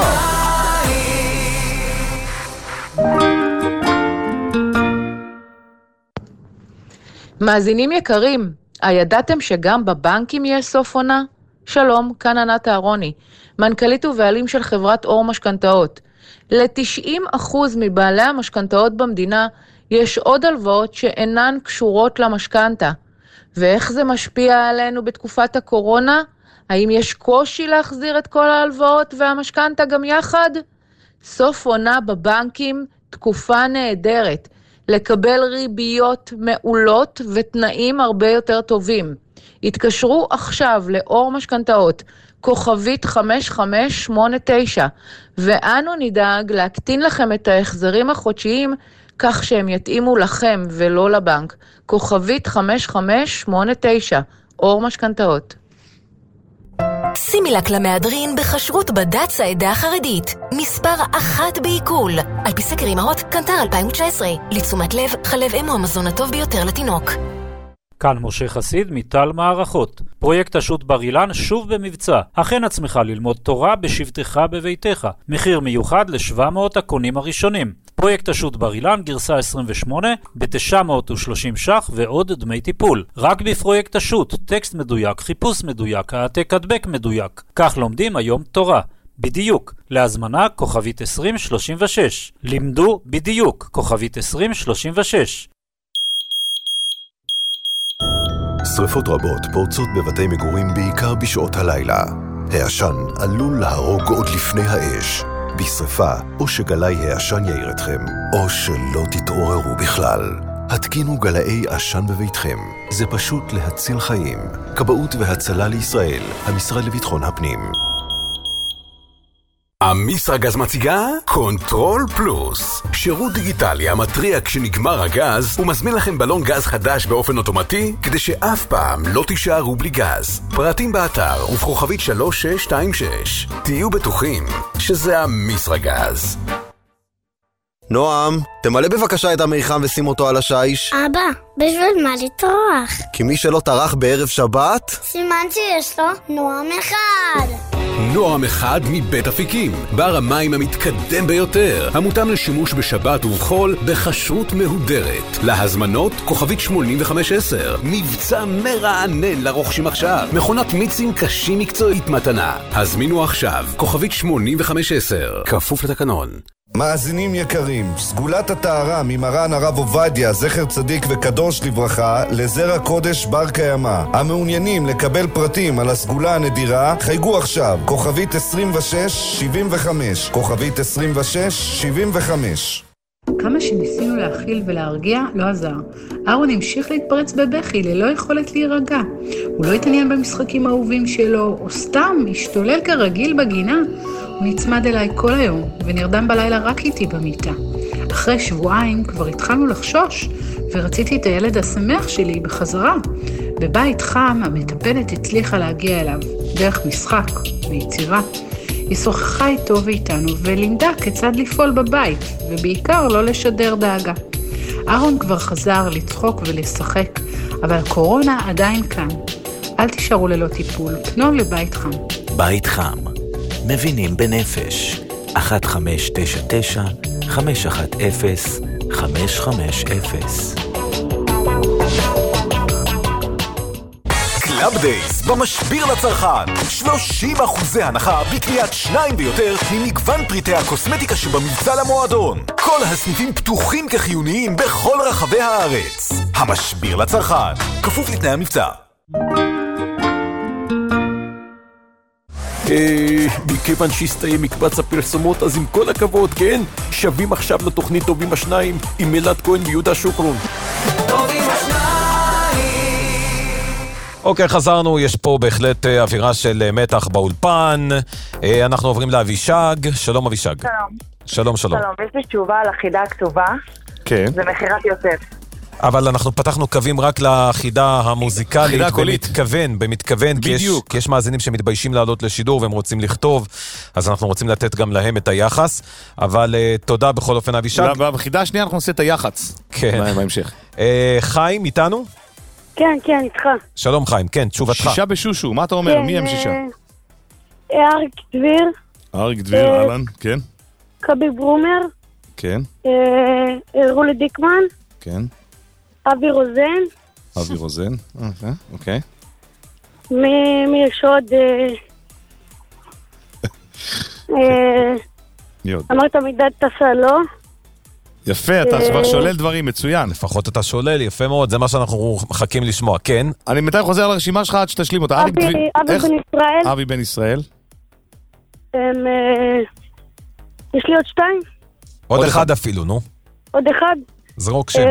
מאזינים יקרים, הידעתם שגם בבנקים יש סוף עונה? שלום, כאן ענת אהרוני, מנכ"לית ובעלים של חברת אור משכנתאות. ל-תשעים אחוז מבעלי המשכנתאות במדינה יש עוד הלוואות שאינן קשורות למשכנתה. ואיך זה משפיע עלינו בתקופת הקורונה? האם יש קושי להחזיר את כל ההלוואות והמשכנתה גם יחד? סוף עונה בבנקים, תקופה נהדרת. לקבל ריביות מעולות ותנאים הרבה יותר טובים. התקשרו עכשיו לאור משכנתאות, כוכבית חמש חמש שמונה תשע, ואנו נדאג להקטין לכם את ההחזרים החודשיים, כך שהם יתאימו לכם ולא לבנק. כוכבית חמש חמש שמונה תשע, אור משכנתאות. שימי לק למהדרין בחשרות בד"ץ העדה החרדית, מספר אחת בעיכול. על פי סקר אימהות, קנטר אלפיים תשע עשרה. לתשומת לב, חלב אם הוא המזון הטוב ביותר לתינוק. כאן משה חסיד מטל מערכות. פרויקט השו"ת בר אילן שוב במבצע. הכן עצמך ללמוד תורה בשבתך בביתך. מחיר מיוחד ל-שבע מאות הקונים הראשונים. פרויקט השו"ת בר אילן גרסה עשרים ושמונה ב-תשע מאות ושלושים ש"ח ועוד דמי טיפול. רק בפרויקט השו"ת, טקסט מדויק, חיפוש מדויק, העתק הדבק מדויק. כך לומדים היום תורה. בדיוק. להזמנה כוכבית עשרים שלושים ושש. לימדו בדיוק. כוכבית עשרים שלושים ושש. שריפות רבות פורצות בבתי מגורים בעיקר בשעות הלילה. העשן עלול להרוג עוד לפני האש. בשריפה, או שגלי העשן יעיר אתכם, או שלא תתעוררו בכלל. התקינו גלאי עשן בביתכם. זה פשוט להציל חיים. כבאות והצלה לישראל, המשרד לביטחון הפנים. אמיסרגז מציגה קונטרול פלוס, שירות דיגיטלי המטריע כשנגמר הגז ומזמין לכם בלון גז חדש באופן אוטומטי כדי שאף פעם לא תישארו בלי גז. פרטים באתר ובכוכבית שלוש שש שתיים שש. תהיו בטוחים שזה אמיסרגז. נועם, תמלא בבקשה את המיחם ושים אותו על השיש. אבא, בשביל מה לטרוח? כי מי שלא טרח בערב שבת, סימן שיש לו נועם אחד. נועם אחד מבית אפיקים, בר המים המתקדם ביותר, המותאם לשימוש בשבת ובחול בכשרות מהודרת. להזמנות כוכבית שמונים וחמש עשר, מבצע מרענן לרוכשים עכשיו, מכונת מיצים קשים מקצועית מתנה. הזמינו עכשיו, כוכבית שמונים וחמש עשר, כפוף לתקנון. מאזינים יקרים, סגולת הטהרה ממרן הרב עובדיה, זכר צדיק וקדוש לברכה, לזרע קודש בר קיימא. המעוניינים לקבל פרטים על הסגולה הנדירה, חייגו עכשיו, כוכבית עשרים ושש שבעים וחמש, כוכבית עשרים ושש שבעים וחמש. כמה שניסינו להכיל ולהרגיע, לא עזר. אהרון המשיך להתפרץ בבכי, ללא יכולת להירגע. הוא לא התעניין במשחקים האהובים שלו, או סתם השתולל כרגיל בגינה. הוא נצמד אליי כל היום, ונרדם בלילה רק איתי במיטה. אחרי שבועיים כבר התחלנו לחשוש, ורציתי את הילד השמח שלי בחזרה. בבית חם, המטפלת הצליחה להגיע אליו, דרך משחק ויצירה. היא שוחחה איתו ואיתנו, ולימדה כיצד לפעול בבית, ובעיקר לא לשדר דאגה. אהרון כבר חזר לצחוק ולשחק, אבל הקורונה עדיין כאן. אל תישארו ללא טיפול, פנו לבית חם. בית חם, מבינים בנפש. אחת חמש תשע תשע חמש אחת אפס חמש חמש אפס. קלאב דייז במשביר לצרכן, שלושים אחוזי הנחה בקניית שניים ויותר ממגוון פריטי הקוסמטיקה שבמבצע למועדון. כל הסניפים פתוחים כחיוניים בכל רחבי הארץ. המשביר לצרכן, כפוף לתנאי המבצע. מכיוון שהסתיים מקבץ הפרסומות, אז עם כל הכבוד, כן? שווים עכשיו לתוכנית טובים השניים עם אלעד כהן ויהודה שוקרון. טובים השניים. אוקיי, חזרנו, יש פה בהחלט אווירה של מתח באולפן. אנחנו עוברים לאבישג. שלום אבישג. שלום. שלום, שלום. שלום, יש לי תשובה על החידה הכתובה. כן. זה מחירת יוסף. אבל אנחנו פתחנו קווים רק לחידה המוזיקלית, במתכוון, במתכוון, כי יש, כי יש מאזינים שמתביישים לעלות לשידור והם רוצים לכתוב, אז אנחנו רוצים לתת גם להם את היחס, אבל uh, תודה בכל אופן אבישג. בחידה השנייה אנחנו נעשה את היחס. כן. בהמשך. Uh, חיים, איתנו? כן, כן, איתך. שלום חיים, כן, תשובתך. שישה בשושו, מה אתה אומר? כן, מי הם שישה? אריק דביר. אריק דביר, אהלן, כן. קובי ברומר. כן. רולי דיקמן. כן. אבי רוזן. אבי רוזן, אוקיי. מי יש עוד? אמרת מידת טסה, לא? יפה, אתה כבר שולל דברים, מצוין. לפחות אתה שולל, יפה מאוד, זה מה שאנחנו מחכים לשמוע, כן? אני מתי חוזר לרשימה שלך עד שתשלים אותה. אבי בן ישראל. אבי בן ישראל. יש לי עוד שתיים? עוד אחד אפילו, נו. עוד אחד? זרוק שם.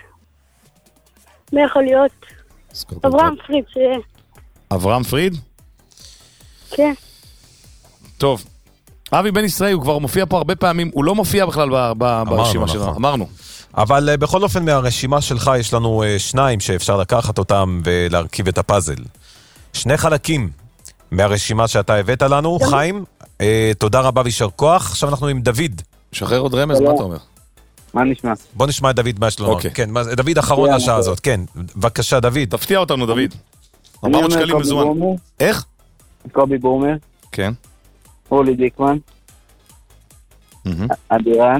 מי יכול להיות? אברהם פריד. אברהם פריד? כן. טוב. אבי בן ישראל הוא כבר מופיע פה הרבה פעמים, הוא לא מופיע בכלל ברשימה שלנו, אמרנו. אבל בכל אופן מהרשימה שלך יש לנו שניים שאפשר לקחת אותם ולהרכיב את הפאזל. שני חלקים מהרשימה שאתה הבאת לנו. חיים, תודה רבה וישר כוח. עכשיו אנחנו עם דוד. שחרר עוד רמז, מה אתה אומר? מה נשמע? בוא נשמע את דוד מהשלונות. כן, דוד אחרון לשעה הזאת, כן. בבקשה דוד. תפתיע אותנו דוד. ארבע מאות שקלים מזומן. איך? קובי ברומר. כן. רולי דיקמן. אדירן.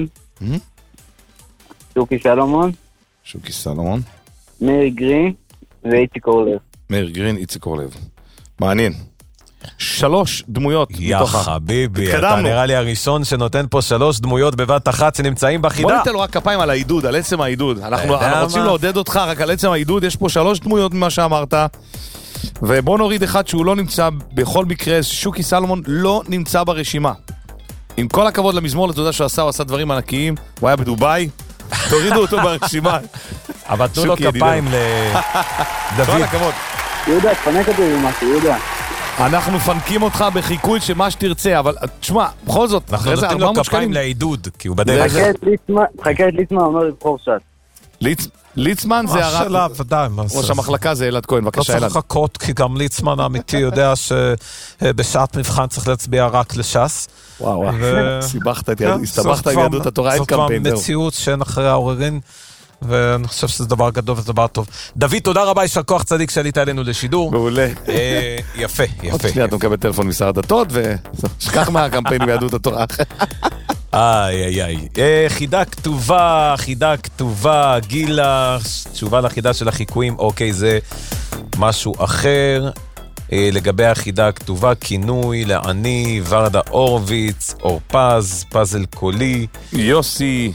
שוקי סלומון. שוקי סלומון. מאיר גרין ואיציק אורלב. מאיר גרין, איציק אורלב. מעניין. שלוש דמויות. יא חביבי, אתה נראה לי הראשון שנותן פה שלוש דמויות בבת אחת שנמצאים בחידה. בוא ניתן לו רק כפיים על העידוד, על עצם העידוד. אנחנו רוצים לעודד אותך רק על עצם העידוד, יש פה שלוש דמויות ממה שאמרת. ובוא נוריד אחד שהוא לא נמצא בכל מקרה, שוקי סלומון לא נמצא ברשימה. עם כל הכבוד למזמור לתודה שהוא עשה, הוא עשה דברים ענקיים, הוא היה בדוביי, תורידו אותו ברשימה. אבל תנו לו כפיים לדוד. כל הכבוד. יהודה, תפנק אותי במשהו, יהודה. אנחנו פנקים אותך בחיקוי שמה שתרצה, אבל תשמע, בכל זאת, אנחנו נותנים לו כפיים לעידוד, כי הוא בדרך. תחכה את ליצמן, אומר לבחור שת. ליצמן זה הרב, ראש המחלקה זה אלעד כהן, בבקשה אלעד. לא צריך לחכות, כי גם ליצמן האמיתי יודע שבשעת מבחן צריך להצביע רק לש"ס. וואו, וואו, סיבכת את יהדות התורה, אין קמפיין. זאת כבר מציאות שאין אחרי העוררין. ואני חושב שזה דבר גדול וזה דבר טוב. דוד, תודה רבה, יישר כוח צדיק שעלית אלינו לשידור. מעולה. יפה, יפה. עוד שנייה, אתה מקבל טלפון משר הדתות, ושכח מה הקמפיין ביהדות התורה. איי, איי, איי. חידה כתובה, חידה כתובה, גילה, תשובה לחידה של החיקויים, אוקיי, זה משהו אחר. לגבי החידה הכתובה, כינוי, לעני, ורדה אורוויץ, אורפז, פאזל קולי. יוסי,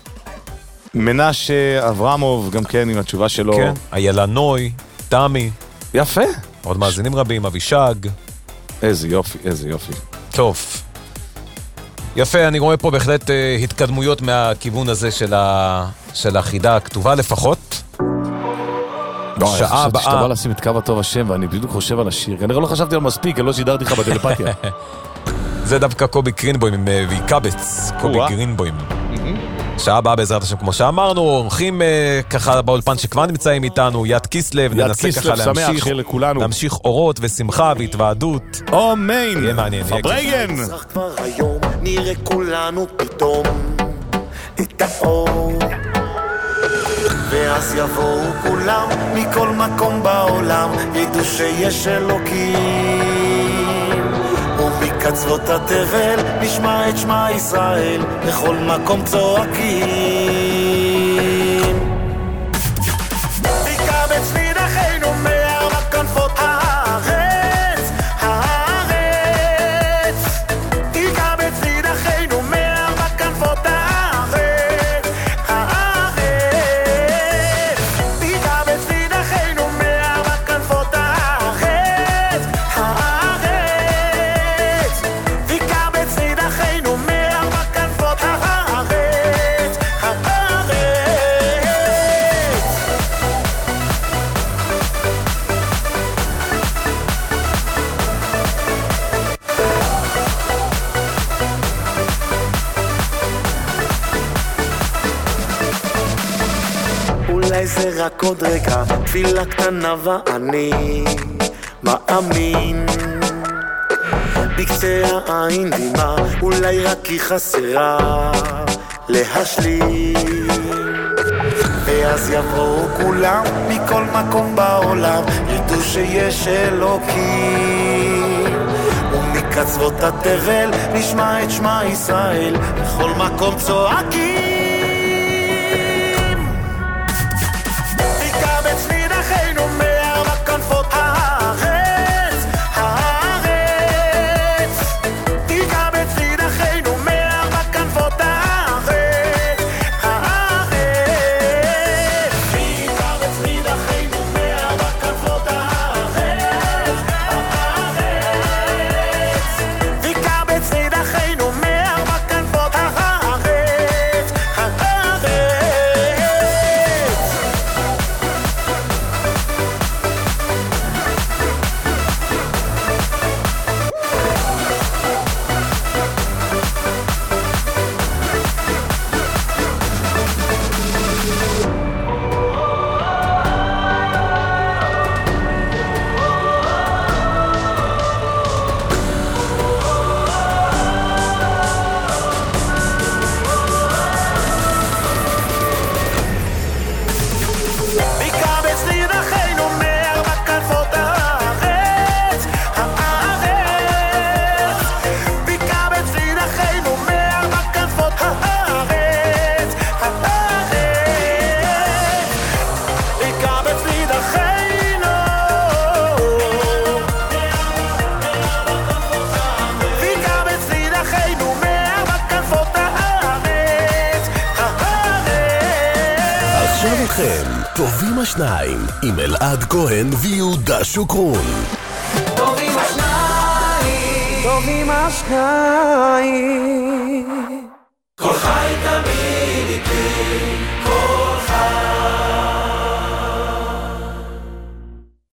מנשה, אברמוב, גם כן עם התשובה שלו. כן, איילה נוי, תמי. יפה. עוד מאזינים רבים, אבישג. איזה יופי, איזה יופי. טוב. יפה, אני רואה פה בהחלט אה, התקדמויות מהכיוון הזה של, ה... של החידה הכתובה לפחות. שעה הבאה. שאתה בא לשים את קו הטוב השם, ואני בדיוק חושב על השיר. כנראה לא חשבתי על מספיק, אני לא שידרתי לך בטלפתיה. זה דווקא קובי גרינבוים עם ויקבץ. קובי גרינבוים. שעה הבאה בעזרת השם, כמו שאמרנו, אורחים ככה באולפן שכבר נמצאים איתנו, יד כיסלב, ננסה ככה להמשיך, להמשיך אורות ושמחה והתוועדות. אמן. יהיה מעניין. פברייגן. כבר היום נראה כולנו פתאום את האור, ואז יבואו כולם מכל מקום בעולם, ידעו שיש אלוקים, ומקצוות התבל נשמע את שמע ישראל, לכל מקום צועקים. יקבץ נידחינו מארבע כנפות הארץ, הארץ. יקבץ נידחינו מארבע כנפות הארץ, הארץ. יקבץ נידחינו מארבע כנפות הארץ, הארץ. יקבץ נידחינו מארבע כנפות הארץ, הארץ. אולי זה רק עוד רגע, תפילה קטנה ואני מאמין, בקצה העין דימה, אולי רק היא חסרה להשלים, ואז יבואו כולם מכל מקום בעולם, ידעו שיש אלוקים, ומקצוות התבל נשמע את שמע ישראל, בכל מקום צועקים. יקבץ נידחינו מארבע כנפות הארץ, הארץ. יקבץ נידחינו מארבע כנפות הארץ, הארץ. יקבץ נידחינו מארבע כנפות הארץ, הארץ. יקבץ נידחינו מארבע כנפות הארץ, הארץ. יקבץ נידחינו מארבע כנפות הארץ, הארץ. יקבץ נידחינו מארבע כנפות הארץ, הארץ. יקבץ נידחינו. יקבץ נידחינו מארבע כנפות הארץ, הארץ. עכשיו לכם, טובים השניים, עם אלעד כהן ויהודה שוקרון. טובים השניים, טובים השניים. כל חי תמיד איתי, כל חי.